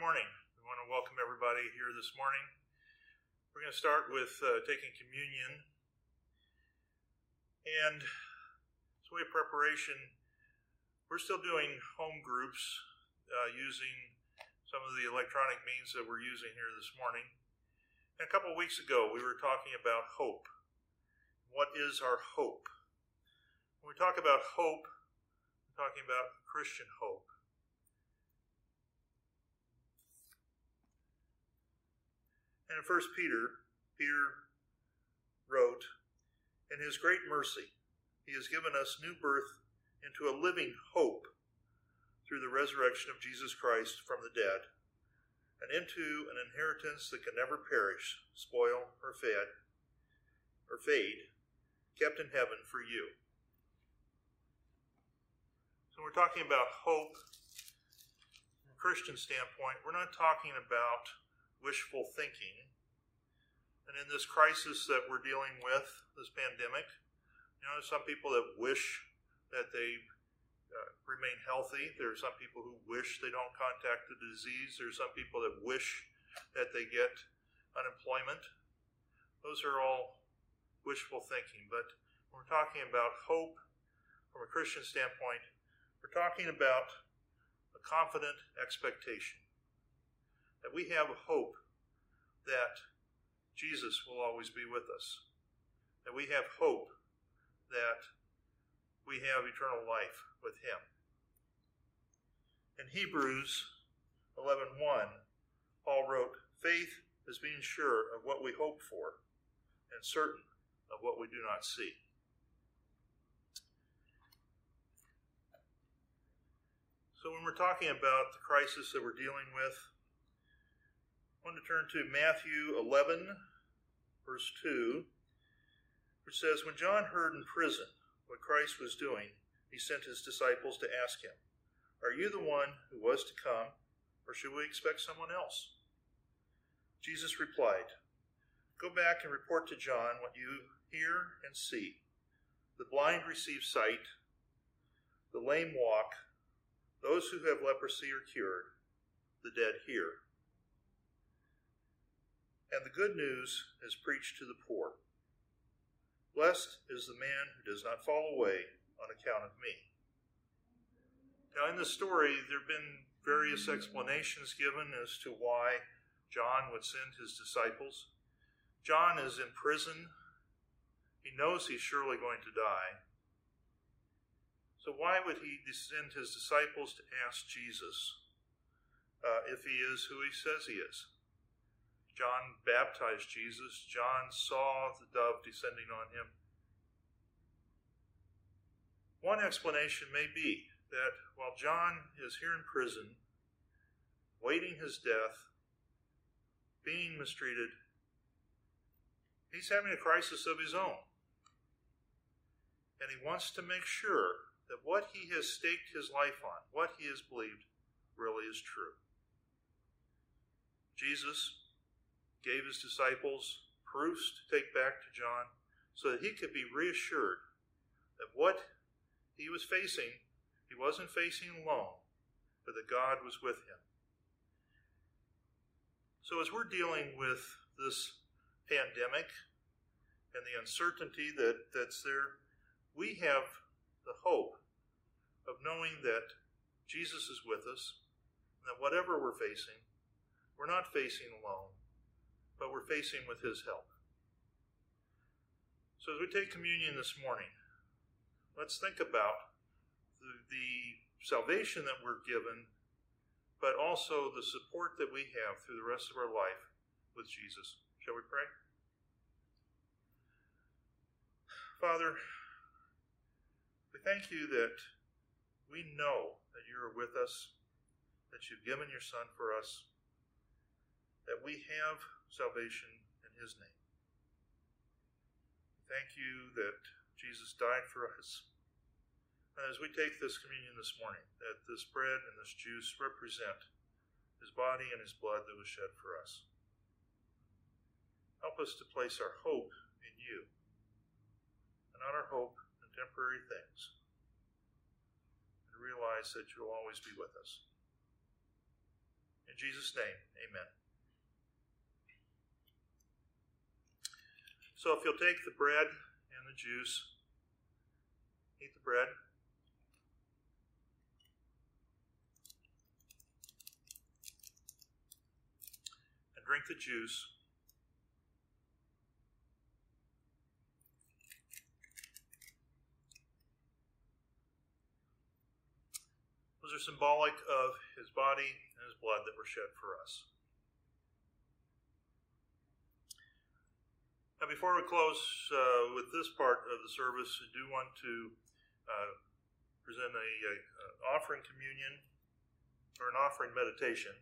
morning. We want to welcome everybody here this morning. We're going to start with taking communion. And as a way of preparation, we're still doing home groups using some of the electronic means that we're using here this morning. And a couple of weeks ago, we were talking about hope. What is our hope? When we talk about hope, we're talking about Christian hope. And in 1 Peter wrote, "In his great mercy, he has given us new birth into a living hope through the resurrection of Jesus Christ from the dead, and into an inheritance that can never perish, spoil, or fade, kept in heaven for you." So we're talking about hope from a Christian standpoint. We're not talking about wishful thinking. And in this crisis that we're dealing with, this pandemic, there's some people that wish that they remain healthy. There are some people who wish they don't contact the disease. There are some people that wish that they get unemployment. Those are all wishful thinking. But when we're talking about hope from a Christian standpoint, we're talking about a confident expectation. That we have hope that Jesus will always be with us. That we have hope that we have eternal life with Him. In Hebrews 11:1, Paul wrote, "Faith is being sure of what we hope for and certain of what we do not see." So when we're talking about the crisis that we're dealing with, I want to turn to Matthew 11, verse 2, which says, "When John heard in prison what Christ was doing, he sent his disciples to ask him, 'Are you the one who was to come, or should we expect someone else?' Jesus replied, 'Go back and report to John what you hear and see. The blind receive sight, the lame walk, those who have leprosy are cured, the dead hear. And the good news is preached to the poor. Blessed is the man who does not fall away on account of me.'" Now in this story, there have been various explanations given as to why John would send his disciples. John is in prison. He knows he's surely going to die. So why would he send his disciples to ask Jesus if he is who he says he is? John baptized Jesus. John saw the dove descending on him. One explanation may be that while John is here in prison, waiting his death, being mistreated, he's having a crisis of his own. And he wants to make sure that what he has staked his life on, what he has believed, really is true. Jesus gave his disciples proofs to take back to John so that he could be reassured that what he was facing, he wasn't facing alone, but that God was with him. So as we're dealing with this pandemic and the uncertainty that's there, we have the hope of knowing that Jesus is with us, and that whatever we're facing, we're not facing alone, but we're facing with His help. So as we take communion this morning, let's think about the salvation that we're given, but also the support that we have through the rest of our life with Jesus. Shall we pray? Father, we thank you that we know that you are with us, that you've given your Son for us, that we have salvation in His name. Thank you that Jesus died for us. And as we take this communion this morning, that this bread and this juice represent His body and His blood that was shed for us. Help us to place our hope in you, and not our hope in temporary things, and realize that you'll always be with us. In Jesus' name, amen. So if you'll take the bread and the juice, eat the bread. And drink the juice. Those are symbolic of his body and his blood that were shed for us. Now, before we close with this part of the service, I do want to present an offering communion or an offering meditation.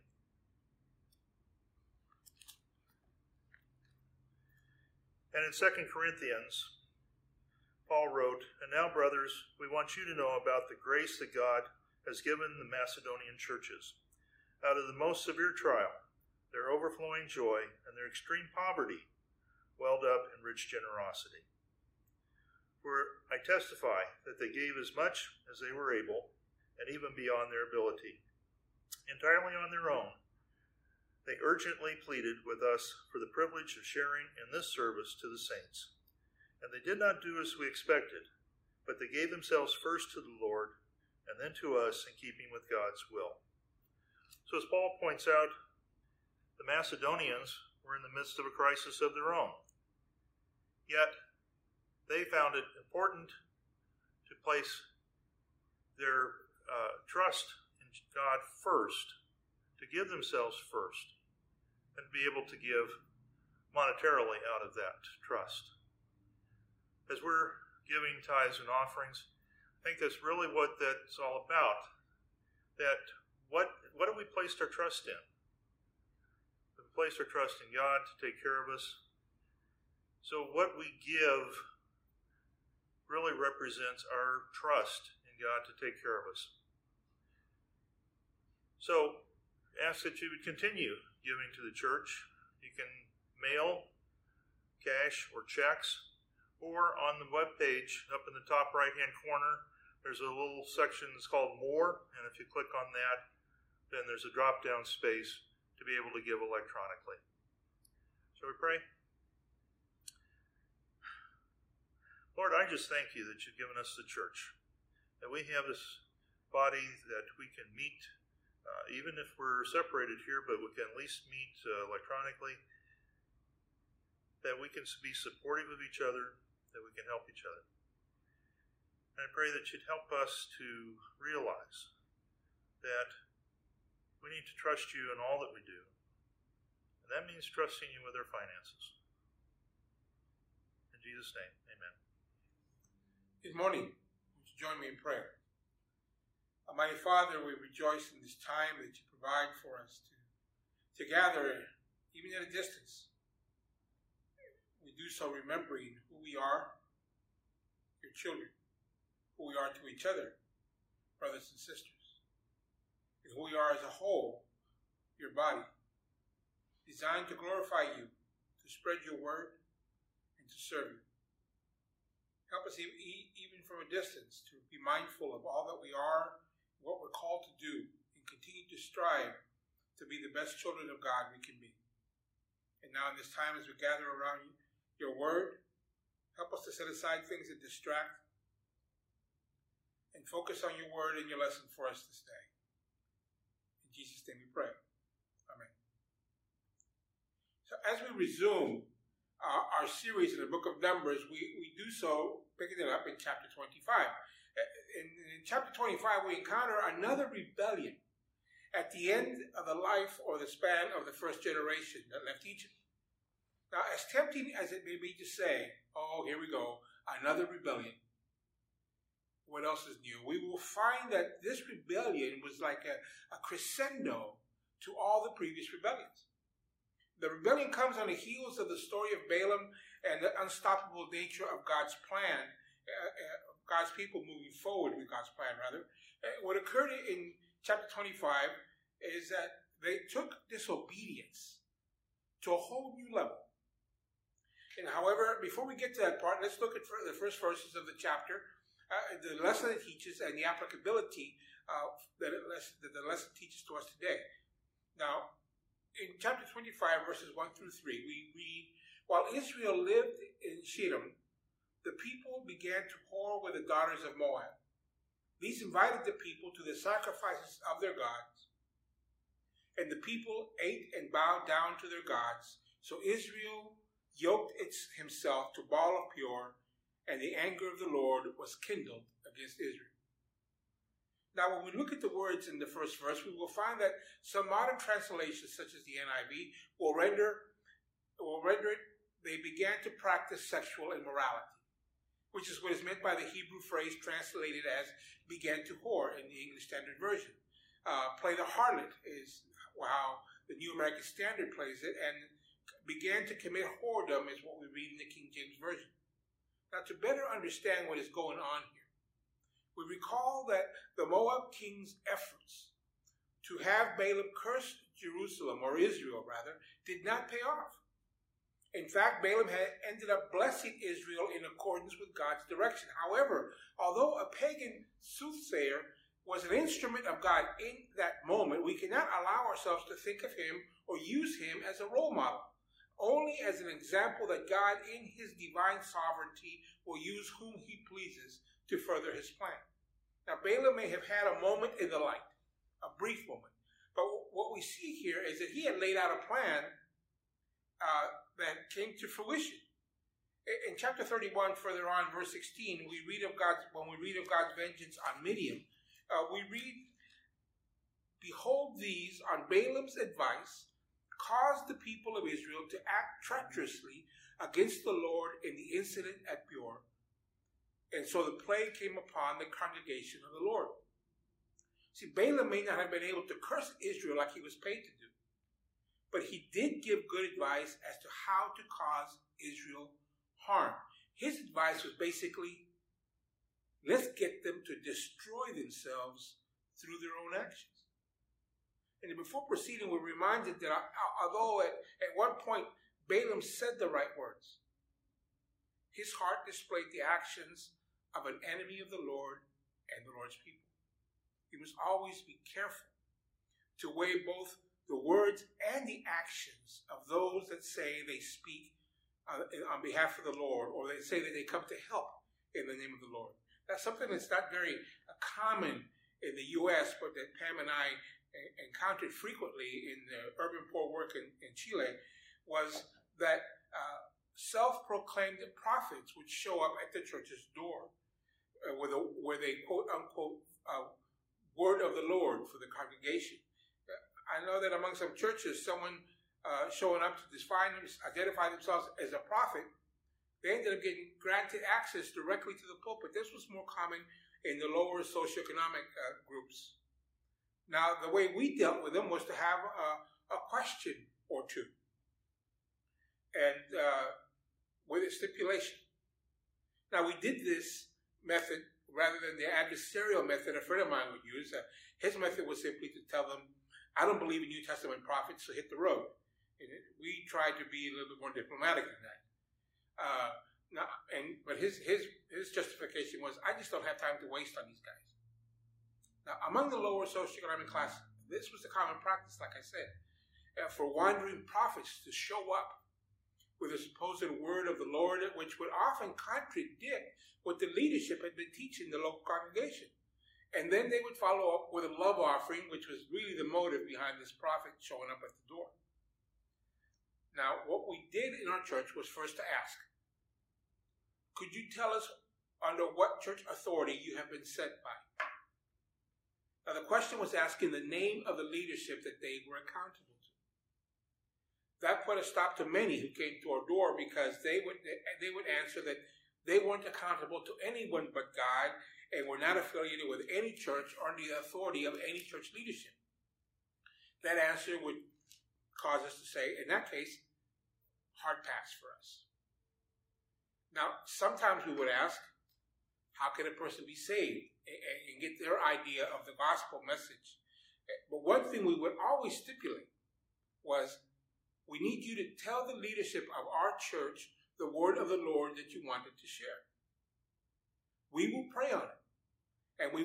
And in 2 Corinthians, Paul wrote, "And now, brothers, we want you to know about the grace that God has given the Macedonian churches. Out of the most severe trial, their overflowing joy and their extreme poverty welled up in rich generosity. For I testify that they gave as much as they were able, and even beyond their ability. Entirely on their own, they urgently pleaded with us for the privilege of sharing in this service to the saints. And they did not do as we expected, but they gave themselves first to the Lord, and then to us in keeping with God's will." So as Paul points out, the Macedonians were in the midst of a crisis of their own. Yet, they found it important to place their trust in God first, to give themselves first, and be able to give monetarily out of that trust. As we're giving tithes and offerings, I think that's really what that's all about. That what have we placed our trust in? We've placed our trust in God to take care of us. So what we give really represents our trust in God to take care of us. So ask that you would continue giving to the church. You can mail, cash, or checks, or on the webpage up in the top right-hand corner, there's a little section that's called More, and if you click on that, then there's a drop-down space to be able to give electronically. Shall we pray? Lord, I just thank you that you've given us the church, that we have this body that we can meet, even if we're separated here, but we can at least meet electronically, that we can be supportive of each other, that we can help each other. And I pray that you'd help us to realize that we need to trust you in all that we do. And that means trusting you with our finances. In Jesus' name, amen. Good morning. Would you join me in prayer? Almighty Father, we rejoice in this time that you provide for us to gather, even at a distance. We do so remembering who we are, your children, who we are to each other, brothers and sisters, and who we are as a whole, your body, designed to glorify you, to spread your word, and to serve you. Help us even from a distance to be mindful of all that we are, what we're called to do, and continue to strive to be the best children of God we can be. And now in this time as we gather around your word, help us to set aside things that distract and focus on your word and your lesson for us this day. In Jesus' name we pray. Amen. So as we resume our series in the book of Numbers, we do so picking it up in chapter 25. In chapter 25, we encounter another rebellion at the end of the life or the span of the first generation that left Egypt. Now, as tempting as it may be to say, oh, here we go, another rebellion. What else is new? We will find that this rebellion was like a crescendo to all the previous rebellions. The rebellion comes on the heels of the story of Balaam and the unstoppable nature of God's plan, God's people moving forward with God's plan, rather. What occurred in chapter 25 is that they took disobedience to a whole new level. And however, before we get to that part, let's look at the first verses of the chapter, the lesson it teaches and the applicability that the lesson teaches to us today. Now, chapter 25, verses 1 through 3, we read, while Israel lived in Shittim, the people began to whore with the daughters of Moab. These invited the people to the sacrifices of their gods, and the people ate and bowed down to their gods. So Israel yoked himself to Baal of Peor, and the anger of the Lord was kindled against Israel. Now, when we look at the words in the first verse, we will find that some modern translations, such as the NIV, will render it, they began to practice sexual immorality, which is what is meant by the Hebrew phrase translated as began to whore in the English Standard Version. Play the harlot is how the New American Standard plays it, and began to commit whoredom is what we read in the King James Version. Now, to better understand what is going on here, we recall that the Moab king's efforts to have Balaam curse Jerusalem, or Israel rather, did not pay off. In fact, Balaam had ended up blessing Israel in accordance with God's direction. However, although a pagan soothsayer was an instrument of God in that moment, we cannot allow ourselves to think of him or use him as a role model, only as an example that God, in his divine sovereignty, will use whom he pleases to further his plan. Now, Balaam may have had a moment in the light, a brief moment, but what we see here is that he had laid out a plan that came to fruition. In chapter 31, further on, verse 16, when we read of God's vengeance on Midian, we read, behold, these, on Balaam's advice, caused the people of Israel to act treacherously against the Lord in the incident at Peor. And so the plague came upon the congregation of the Lord. See, Balaam may not have been able to curse Israel like he was paid to do, but he did give good advice as to how to cause Israel harm. His advice was basically, let's get them to destroy themselves through their own actions. And before proceeding, we're reminded that although at one point Balaam said the right words, his heart displayed the actions of an enemy of the Lord and the Lord's people. We must always be careful to weigh both the words and the actions of those that say they speak on behalf of the Lord, or they say that they come to help in the name of the Lord. That's something that's not very common in the U.S., but that Pam and I encountered frequently in the urban poor work in Chile, was that self-proclaimed prophets would show up at the church's door where they quote-unquote word of the Lord for the congregation. I know that among some churches, someone showing up to identify themselves as a prophet, they ended up getting granted access directly to the pulpit. This was more common in the lower socioeconomic groups. Now, the way we dealt with them was to have a question or two, and with a stipulation. Now, we did this method rather than the adversarial method a friend of mine would use. His method was simply to tell them, I don't believe in New Testament prophets, so hit the road. And we tried to be a little bit more diplomatic than that. But his justification was, I just don't have time to waste on these guys. Now, among the lower socioeconomic class, this was the common practice, like I said, for wandering prophets to show up with a supposed word of the Lord, which would often contradict what the leadership had been teaching the local congregation. And then they would follow up with a love offering, which was really the motive behind this prophet showing up at the door. Now, what we did in our church was first to ask, could you tell us under what church authority you have been sent by? Now, the question was asked in the name of the leadership that they were accountable to. That put a stop to many who came to our door, because they would answer that they weren't accountable to anyone but God and were not affiliated with any church or under the authority of any church leadership. That answer would cause us to say, in that case, hard pass for us. Now, sometimes we would ask, how can a person be saved and get their idea of the gospel message? But one thing we would always stipulate was, we need you to tell the leadership of our church the word of the Lord that you wanted to share. We will pray on it, and we will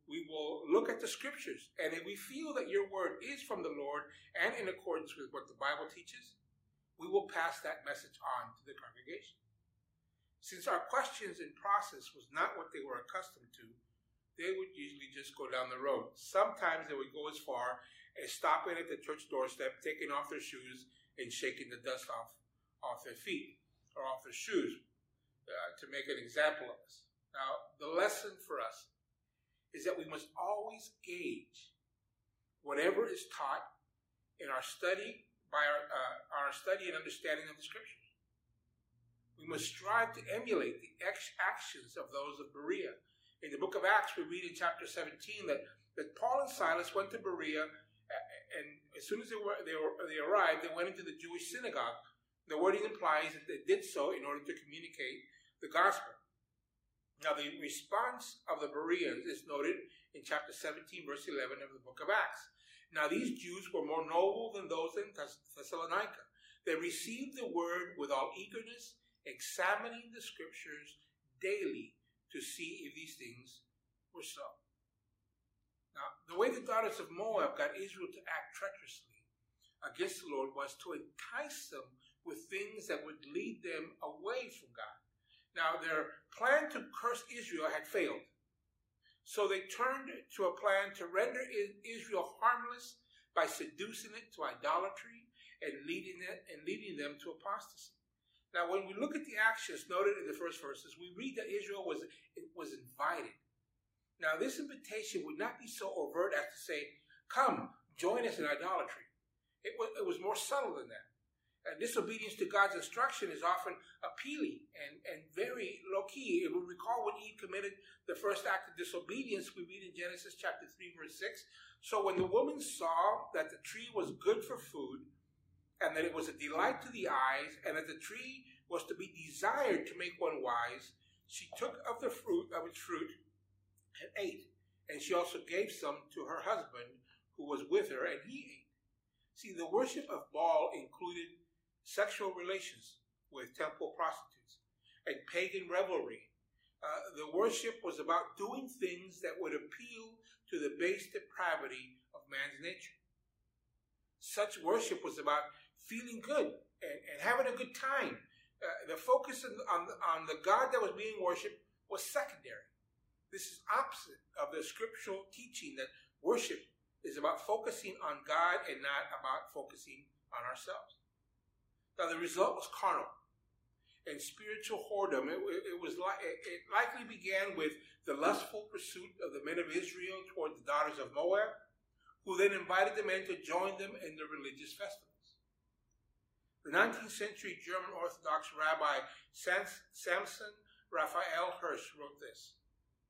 we will look at the scriptures, and if we feel that your word is from the Lord and in accordance with what the Bible teaches, we will pass that message on to the congregation. Since our questions and process was not what they were accustomed to, they would usually just go down the road. Sometimes they would go as far as stopping at the church doorstep, taking off their shoes, and shaking the dust off their feet or off their shoes to make an example of us. Now, the lesson for us is that we must always gauge whatever is taught in our study by our study and understanding of the scriptures. We must strive to emulate the actions of those of Berea. In the book of Acts, we read in chapter 17 that Paul and Silas went to Berea, and as soon as they arrived, they went into the Jewish synagogue. The wording implies that they did so in order to communicate the gospel. Now, the response of the Bereans is noted in chapter 17, verse 11 of the book of Acts. Now, these Jews were more noble than those in Thessalonica. They received the word with all eagerness, examining the scriptures daily to see if these things were so. Now, the way the daughters of Moab got Israel to act treacherously against the Lord was to entice them with things that would lead them away from God. Now, their plan to curse Israel had failed. So they turned to a plan to render Israel harmless by seducing it to idolatry and leading them to apostasy. Now, when we look at the actions noted in the first verses, we read that Israel was invited. Now, this invitation would not be so overt as to say, come, join us in idolatry. It was more subtle than that. Disobedience to God's instruction is often appealing and very low-key. If we recall when Eve committed the first act of disobedience, we read in Genesis chapter 3, verse 6. So when the woman saw that the tree was good for food, and that it was a delight to the eyes, and that the tree was to be desired to make one wise, she took of its fruit and ate. And she also gave some to her husband who was with her, and he ate. See, the worship of Baal included sexual relations with temple prostitutes and pagan revelry. The worship was about doing things that would appeal to the base depravity of man's nature. Such worship was about feeling good and having a good time. The focus on the God that was being worshipped was secondary. This is opposite of the scriptural teaching that worship is about focusing on God and not about focusing on ourselves. Now, the result was carnal and spiritual whoredom. It likely began with the lustful pursuit of the men of Israel toward the daughters of Moab, who then invited the men to join them in their religious festivals. The 19th century German Orthodox rabbi Samson Raphael Hirsch wrote this: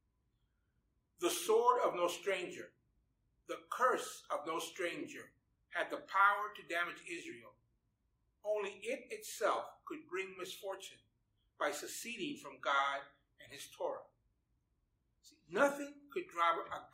"The sword of no stranger, the curse of no stranger, had the power to damage Israel. Only it itself could bring misfortune by seceding from God and his Torah." See, nothing could drive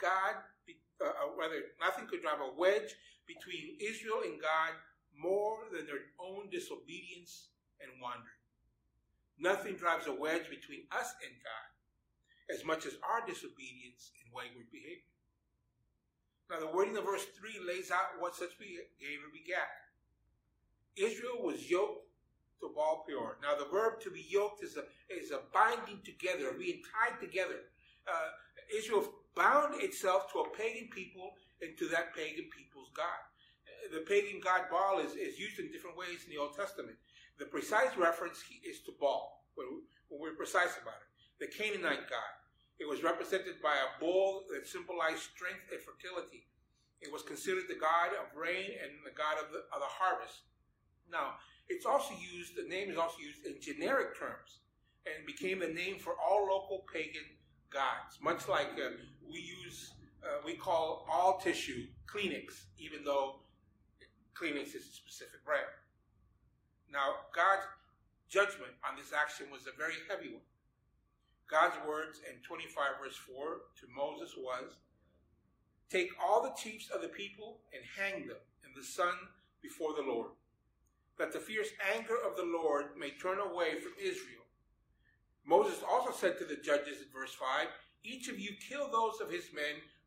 a wedge between Israel and God more than their own disobedience and wandering. Nothing drives a wedge between us and God as much as our disobedience and wayward behavior. Now, the wording of verse 3 lays out what such behavior begat. Israel was yoked to Baal Peor. Now, the verb to be yoked is a binding together, being tied together. Israel bound itself to a pagan people and to that pagan people's God. The pagan god Baal is used in different ways in the Old Testament. The precise reference is to Baal, when we're precise about it. The Canaanite god. It was represented by a bull that symbolized strength and fertility. It was considered the god of rain and the god of the harvest. Now, the name is also used in generic terms and became the name for all local pagan gods. Much like we call all tissue Kleenex, even though Kleenex is a specific brand. Now, God's judgment on this action was a very heavy one. God's words in 25 verse 4 to Moses was, "Take all the chiefs of the people and hang them in the sun before the Lord, that the fierce anger of the Lord may turn away from Israel." Moses also said to the judges in verse 5, "Each of you kill those of his men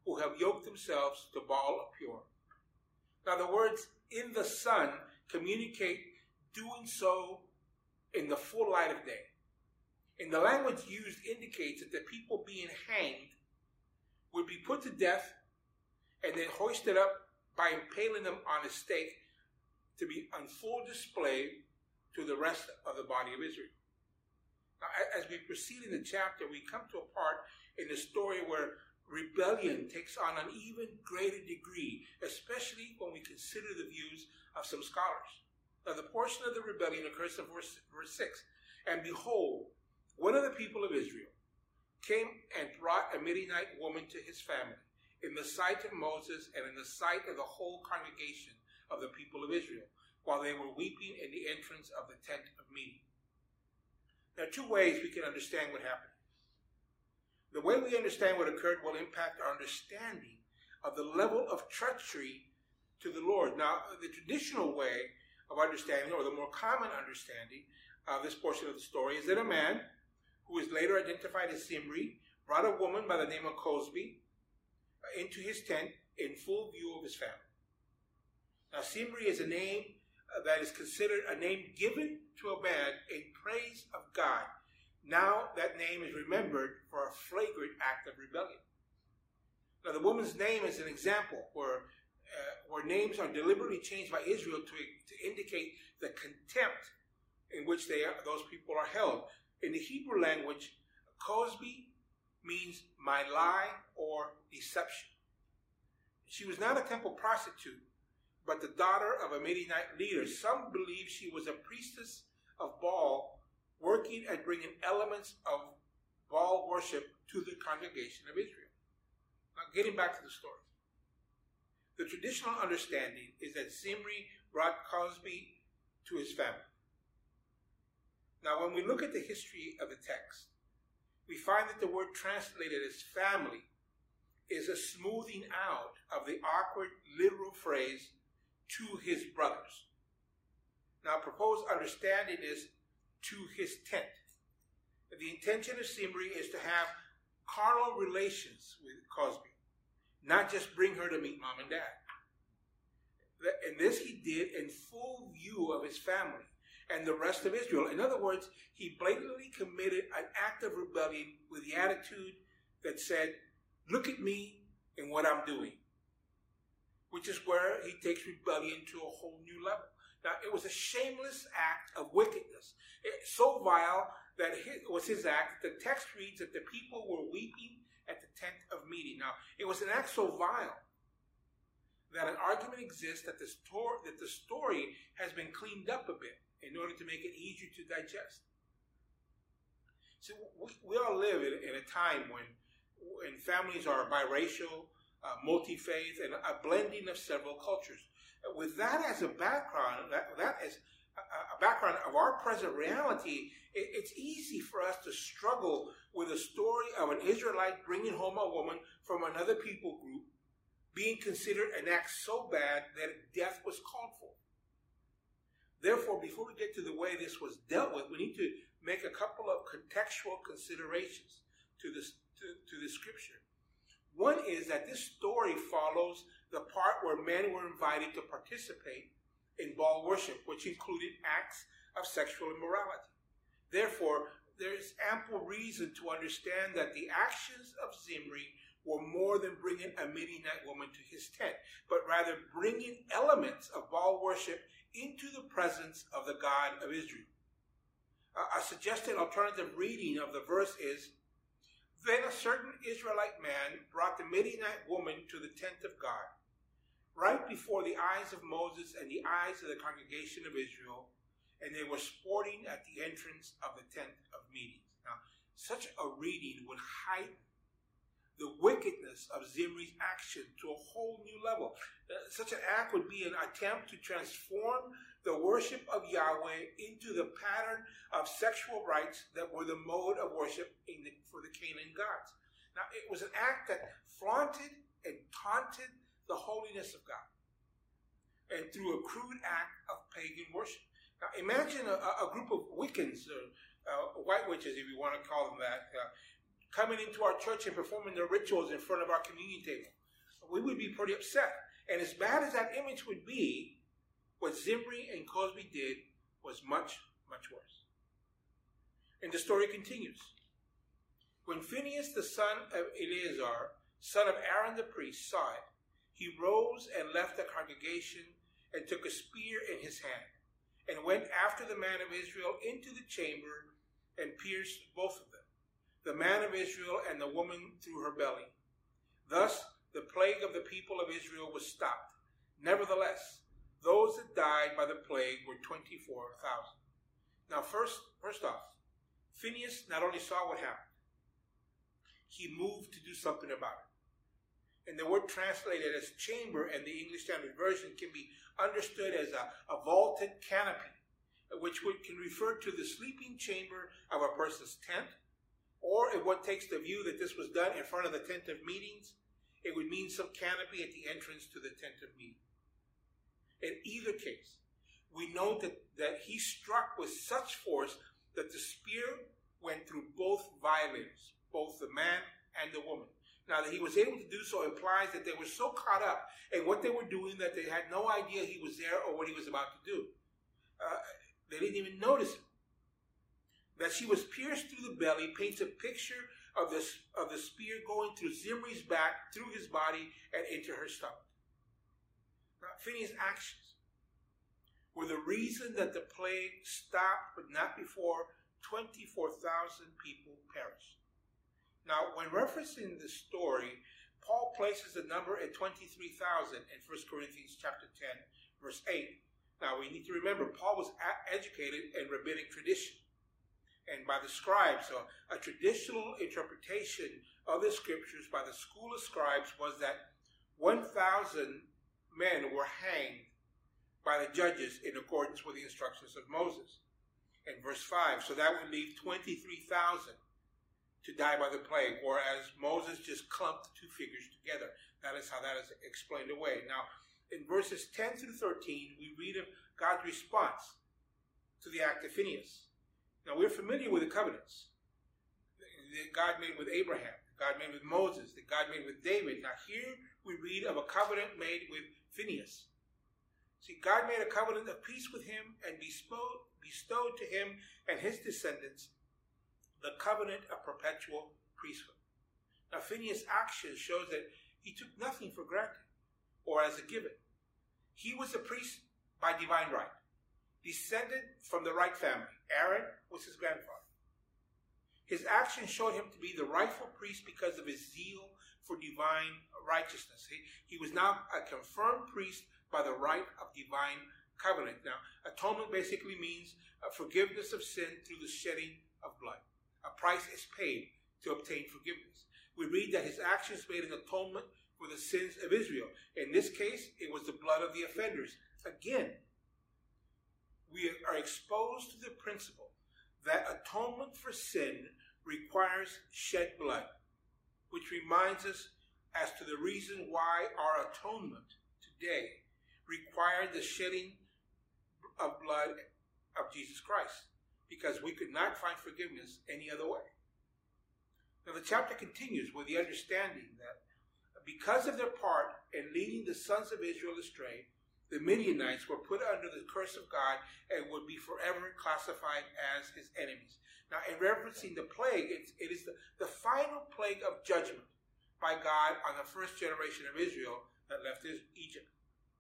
who have yoked themselves to Baal of Peor. Now the words in the sun communicate doing so in the full light of day. And the language used indicates that the people being hanged would be put to death and then hoisted up by impaling them on a stake to be on full display to the rest of the body of Israel. Now, as we proceed in the chapter, we come to a part in the story where rebellion takes on an even greater degree, especially when we consider the views of some scholars. Now, the portion of the rebellion occurs in verse 6. And behold, one of the people of Israel came and brought a Midianite woman to his family in the sight of Moses and in the sight of the whole congregation of the people of Israel, while they were weeping in the entrance of the tent of meeting. There are two ways we can understand what happened. The way we understand what occurred will impact our understanding of the level of treachery to the Lord. Now, the traditional way of understanding, or the more common understanding of this portion of the story, is that a man, who is later identified as Zimri, brought a woman by the name of Cozbi into his tent in full view of his family. Now, Zimri is a name that is considered a name given to a man in praise of God. Now that name is remembered for a flagrant act of rebellion. Now, the woman's name is an example where names are deliberately changed by Israel to indicate the contempt in which those people are held. In the Hebrew language, Cozbi means my lie or deception. She was not a temple prostitute, but the daughter of a Midianite leader. Some believe she was a priestess of Baal, working at bringing elements of Baal worship to the congregation of Israel. Now, getting back to the story. The traditional understanding is that Zimri brought Cozbi to his family. Now, when we look at the history of the text, we find that the word translated as family is a smoothing out of the awkward literal phrase, to his brothers. Now, proposed understanding is to his tent. The intention of Zimri is to have carnal relations with Cozbi, not just bring her to meet mom and dad. And this he did in full view of his family and the rest of Israel. In other words, he blatantly committed an act of rebellion with the attitude that said, look at me and what I'm doing. Which is where he takes rebellion to a whole new level. Now, it was a shameless act of wickedness. So vile that it was his act. The text reads that the people were weeping at the tent of meeting. Now, it was an act so vile that an argument exists that the story has been cleaned up a bit in order to make it easier to digest. So we all live in a time when families are biracial, multi-faith, and a blending of several cultures. With that as a background, that as a background of our present reality, it's easy for us to struggle with a story of an Israelite bringing home a woman from another people group being considered an act so bad that death was called for. Therefore, before we get to the way this was dealt with, we need to make a couple of contextual considerations to the scripture. One is that this story follows the part where men were invited to participate in Baal worship, which included acts of sexual immorality. Therefore, there is ample reason to understand that the actions of Zimri were more than bringing a Midianite woman to his tent, but rather bringing elements of Baal worship into the presence of the God of Israel. A suggested alternative reading of the verse is, then a certain Israelite man brought the Midianite woman to the tent of God, right before the eyes of Moses and the eyes of the congregation of Israel, and they were sporting at the entrance of the tent of meetings. Now, such a reading would heighten the wickedness of Zimri's action to a whole new level. Such an act would be an attempt to transform the worship of Yahweh into the pattern of sexual rites that were the mode of worship for the Canaan gods. Now, it was an act that flaunted and taunted the holiness of God, and through a crude act of pagan worship. Now, imagine a group of Wiccans, white witches, if you want to call them that, coming into our church and performing their rituals in front of our communion table. we would be pretty upset. And as bad as that image would be, what Zimri and Cozbi did was much, much worse. And the story continues. When Phinehas, the son of Eleazar, son of Aaron the priest, saw it, he rose and left the congregation and took a spear in his hand and went after the man of Israel into the chamber and pierced both of them, the man of Israel and the woman through her belly. Thus the plague of the people of Israel was stopped. Nevertheless, those that died by the plague were 24,000. Now, first off, Phinehas not only saw what happened, he moved to do something about it. And the word translated as chamber in the English Standard Version can be understood as a vaulted canopy, which can refer to the sleeping chamber of a person's tent, or if one takes the view that this was done in front of the tent of meetings, it would mean some canopy at the entrance to the tent of meeting. In either case, we know that he struck with such force that the spear went through both violators, both the man and the woman. Now, that he was able to do so implies that they were so caught up in what they were doing that they had no idea he was there or what he was about to do. They didn't even notice him. That she was pierced through the belly paints a picture of the spear going through Zimri's back, through his body, and into her stomach. Now, Phinehas' actions were the reason that the plague stopped, but not before 24,000 people perished. Now, when referencing the story, Paul places the number at 23,000 in 1 Corinthians chapter 10, verse 8. Now, we need to remember, Paul was educated in rabbinic tradition and by the scribes. So a traditional interpretation of the scriptures by the school of scribes was that 1,000 men were hanged by the judges in accordance with the instructions of Moses. In verse 5, so that would leave 23,000 to die by the plague, whereas Moses just clumped two figures together. That is how that is explained away. Now, in verses 10 through 13, we read of God's response to the act of Phinehas. Now, we're familiar with the covenants that God made with Abraham, that God made with Moses, that God made with David. Now, here we read of a covenant made with Phinehas. See, God made a covenant of peace with him and bestowed to him and his descendants the covenant of perpetual priesthood. Now, Phinehas' action shows that he took nothing for granted or as a given. He was a priest by divine right, descended from the right family. Aaron was his grandfather. His action showed him to be the rightful priest because of his zeal for divine righteousness. He was now a confirmed priest by the right of divine covenant. Now, atonement basically means forgiveness of sin through the shedding of blood. A price is paid to obtain forgiveness. We read that his actions made an atonement for the sins of Israel. In this case, it was the blood of the offenders. Again, we are exposed to the principle that atonement for sin requires shed blood, which reminds us as to the reason why our atonement today required the shedding of blood of Jesus Christ, because we could not find forgiveness any other way. Now, the chapter continues with the understanding that because of their part in leading the sons of Israel astray, the Midianites were put under the curse of God and would be forever classified as his enemies. Now, in referencing the plague, it is the final plague of judgment by God on the first generation of Israel that left Egypt.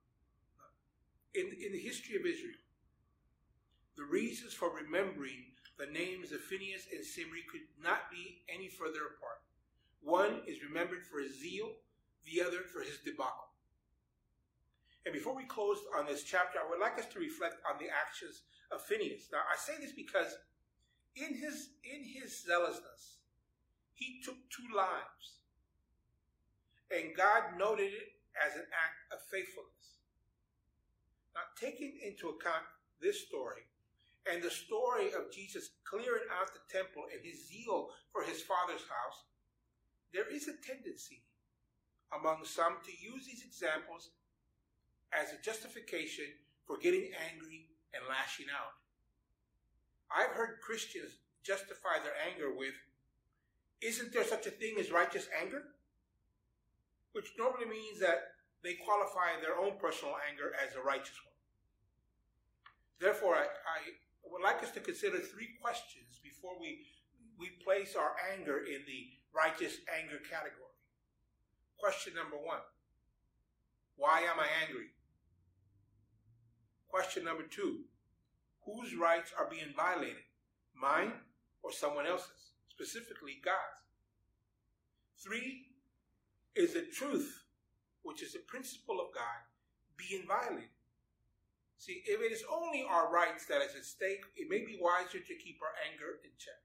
In the history of Israel, the reasons for remembering the names of Phinehas and Zimri could not be any further apart. One is remembered for his zeal, the other for his debacle. And before we close on this chapter, I would like us to reflect on the actions of Phinehas. Now, I say this because in his zealousness, he took 2 lives, and God noted it as an act of faithfulness. Now, taking into account this story, and the story of Jesus clearing out the temple and his zeal for his Father's house, there is a tendency among some to use these examples as a justification for getting angry and lashing out. I've heard Christians justify their anger with, isn't there such a thing as righteous anger? which normally means that they qualify their own personal anger as a righteous one. Therefore, I would like us to consider three questions before we place our anger in the righteous anger category. Question number one, why am I angry? Question number two, whose rights are being violated? Mine or someone else's, specifically God's? Three, is the truth, which is the principle of God, being violated? See, if it is only our rights that is at stake, it may be wiser to keep our anger in check.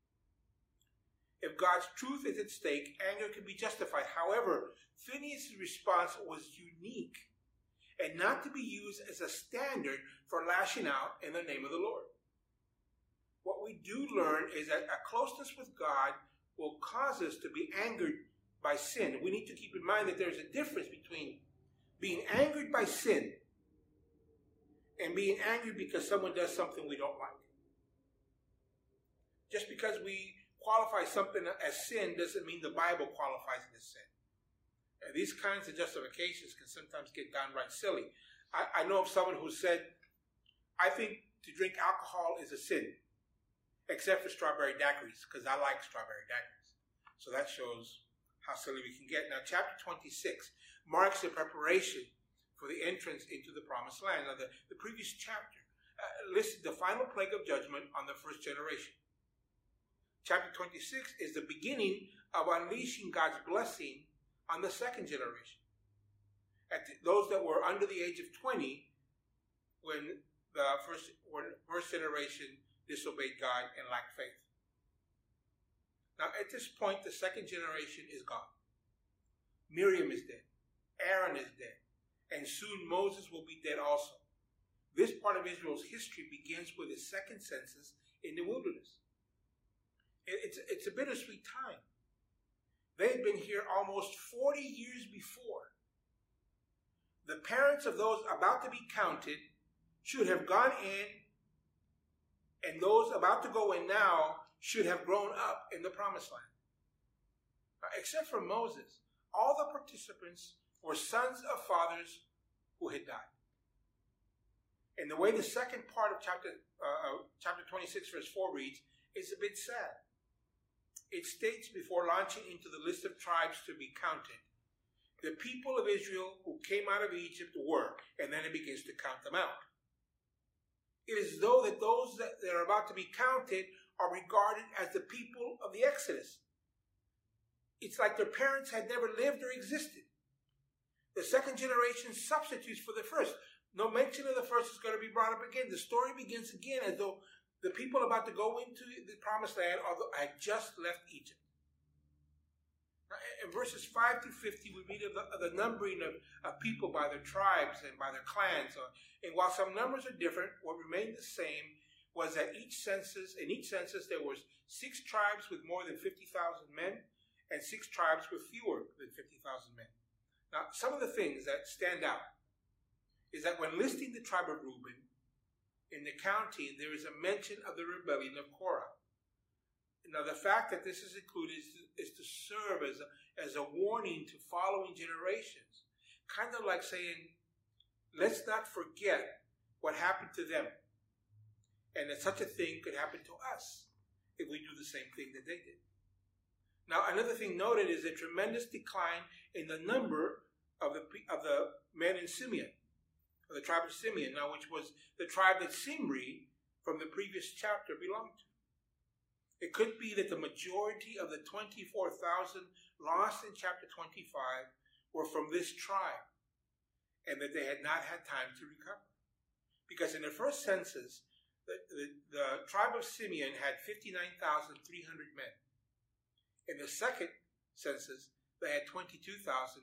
If God's truth is at stake, anger can be justified. However, Phinehas' response was unique and not to be used as a standard for lashing out in the name of the Lord. What we do learn is that a closeness with God will cause us to be angered by sin. We need to keep in mind that there's a difference between being angered by sin and being angry because someone does something we don't like. Just because we qualify something as sin doesn't mean the Bible qualifies it as sin. And these kinds of justifications can sometimes get downright silly. I know of someone who said, I think to drink alcohol is a sin, except for strawberry daiquiris, because I like strawberry daiquiris. So that shows how silly we can get. Now, chapter 26 marks the preparation for the entrance into the promised land. Now, the previous chapter listed the final plague of judgment on the first generation. Chapter 26 is the beginning of unleashing God's blessing on the second generation. Those that were under the age of 20 when the first generation disobeyed God and lacked faith. Now, at this point, the second generation is gone. Miriam is dead. Aaron is dead. And soon Moses will be dead also. This part of Israel's history begins with the second census in the wilderness. It's a bittersweet time. They had been here almost 40 years before. The parents of those about to be counted should have gone in, and those about to go in now should have grown up in the promised land. Except for Moses, all the participants were sons of fathers who had died. And the way the second part of chapter 26, verse 4 reads is a bit sad. It states before launching into the list of tribes to be counted, the people of Israel who came out of Egypt were, and then it begins to count them out. It is as though that those that are about to be counted are regarded as the people of the Exodus. It's like their parents had never lived or existed. The second generation substitutes for the first. No mention of the first is going to be brought up again. The story begins again as though the people about to go into the promised land had just left Egypt. Now, in verses 5 to 50, we read of the numbering of people by their tribes and by their clans. And while some numbers are different, what remained the same was that in each census there was 6 tribes with more than 50,000 men and 6 tribes with fewer than 50,000 men. Now, some of the things that stand out is that when listing the tribe of Reuben, in the counting, there is a mention of the rebellion of Korah. Now, the fact that this is included is to serve as a warning to following generations. Kind of like saying, let's not forget what happened to them. And that such a thing could happen to us if we do the same thing that they did. Now, another thing noted is a tremendous decline in the number of the men in Simeon, of the tribe of Simeon, now which was the tribe that Zimri from the previous chapter belonged to. It could be that the majority of the 24,000 lost in chapter 25 were from this tribe, and that they had not had time to recover. Because in the first census, the tribe of Simeon had 59,300 men. In the second census, they had 22,200.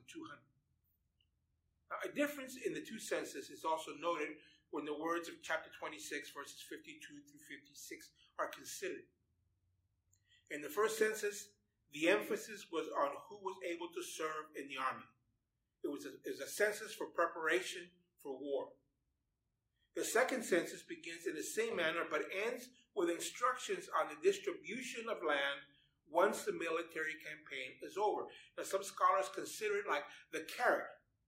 Now, a difference in the two censuses is also noted when the words of chapter 26, verses 52 through 56 are considered. In the first census, the emphasis was on who was able to serve in the army. It was a census for preparation for war. The second census begins in the same manner, but ends with instructions on the distribution of land once the military campaign is over. Now, some scholars consider it like the carrot.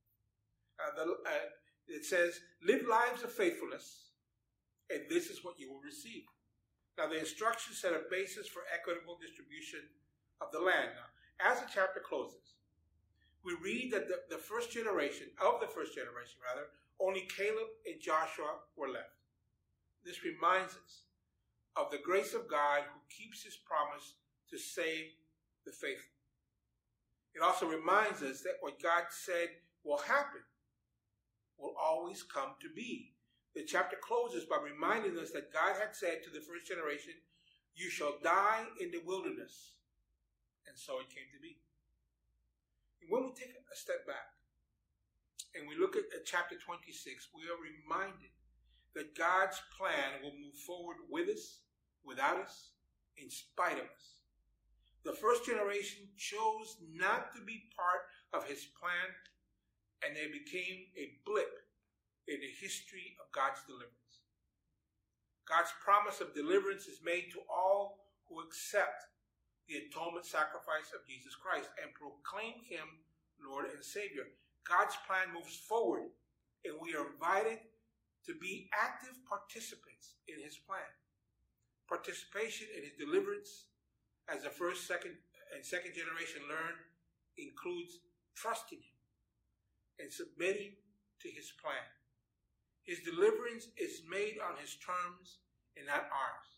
It says, live lives of faithfulness, and this is what you will receive. Now, the instructions set a basis for equitable distribution of the land. Now, as the chapter closes, we read that the first generation, only Caleb and Joshua were left. This reminds us of the grace of God who keeps his promise to save the faithful. It also reminds us that what God said will happen will always come to be. The chapter closes by reminding us that God had said to the first generation, you shall die in the wilderness. And so it came to be. And when we take a step back and we look at chapter 26, we are reminded that God's plan will move forward with us, without us, in spite of us. The first generation chose not to be part of his plan, and they became a blip in the history of God's deliverance. God's promise of deliverance is made to all who accept the atonement sacrifice of Jesus Christ and proclaim him Lord and Savior. God's plan moves forward, and we are invited to be active participants in his plan. Participation in his deliverance, as the first, second, and second generation learned, includes trusting him and submitting to his plan. His deliverance is made on his terms and not ours.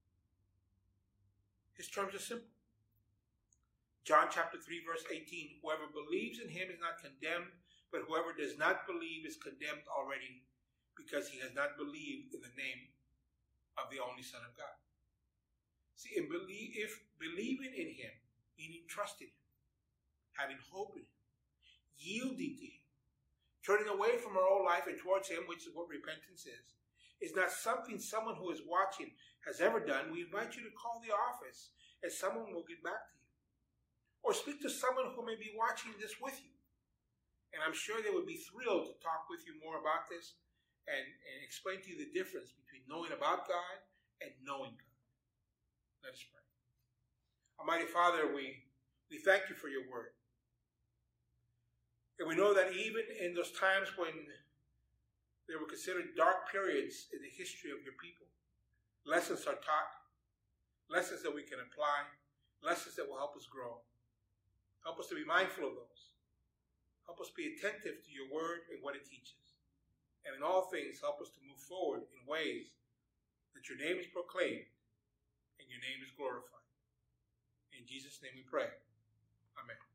His terms are simple. John chapter 3, verse 18, whoever believes in him is not condemned, but whoever does not believe is condemned already, because he has not believed in the name of the only Son of God. See, if believing in him, meaning trusting him, having hope in him, yielding to him, turning away from our old life and towards him, which is what repentance is not something someone who is watching has ever done. We invite you to call the office, and someone will get back to you. Or speak to someone who may be watching this with you. And I'm sure they would be thrilled to talk with you more about this and explain to you the difference between knowing about God and knowing God. Let us pray. Almighty Father, we thank you for your word. And we know that even in those times when they were considered dark periods in the history of your people, lessons are taught, lessons that we can apply, lessons that will help us grow. Help us to be mindful of those. Help us be attentive to your word and what it teaches. And in all things, help us to move forward in ways that your name is proclaimed and your name is glorified. In Jesus' name we pray. Amen.